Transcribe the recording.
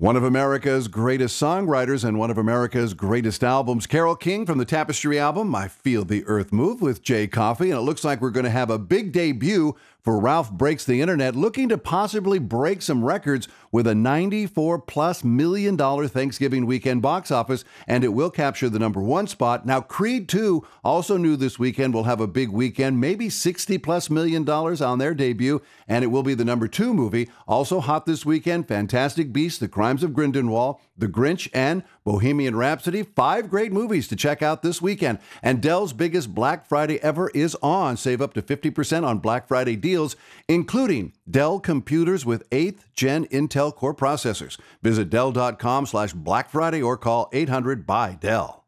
One of America's greatest songwriters and one of America's greatest albums, Carole King from the Tapestry album, I Feel the Earth Move with Jay Coffey. And it looks like we're going to have a big debut for Ralph Breaks the Internet, looking to possibly break some records with a $94+ million Thanksgiving weekend box office, and it will capture the #1 spot. Now, Creed 2, also new this weekend, will have a big weekend, maybe $60+ million on their debut, and it will be the #2 movie. Also hot this weekend, Fantastic Beasts, The Crimes of Grindelwald, The Grinch, and Bohemian Rhapsody. 5 great movies to check out this weekend. And Dell's biggest Black Friday ever is on. Save up to 50% on Black Friday deals, including Dell computers with 8th Gen Intel Core processors. Visit Dell.com/Black Friday or call 800-BUY-DELL.